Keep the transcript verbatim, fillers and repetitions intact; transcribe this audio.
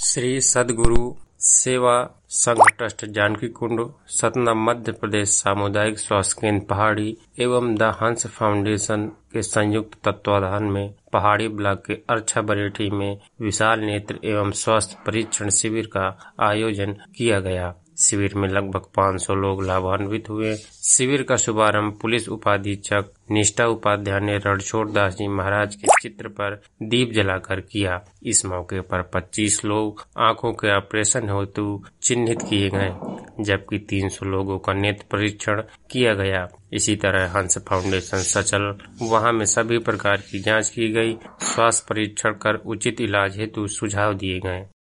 Shri Sadguru Seva Sangh trust Janaki Kund, Satna, Madhya Pradesh सामुदायिक स्वास्थ्य केंद्र पहाड़ी एवं द हंस फाउंडेशन के संयुक्त तत्वाधान में पहाड़ी ब्लॉक के अर्छा बरेठी में विशाल नेत्र एवं स्वास्थ्य परीक्षण शिविर का आयोजन किया गया। शिविर में लगभग पाँच सौ लोग लाभान्वित हुए। शिविर का शुभारंभ पुलिस उपाधीक्षक निष्ठा उपाध्याय ने रणछोड़ दास जी महाराज के चित्र पर दीप जलाकर किया। इस मौके पर पच्चीस लोग आंखों के ऑपरेशन हेतु चिन्हित किए गए, जबकि तीन सौ लोगों का नेत्र परीक्षण किया गया। इसी तरह हंस फाउंडेशन सचल वहां में सभी प्रकार की जांच की गई। स्वास्थ्य परीक्षण कर उचित इलाज हेतु सुझाव दिए गए।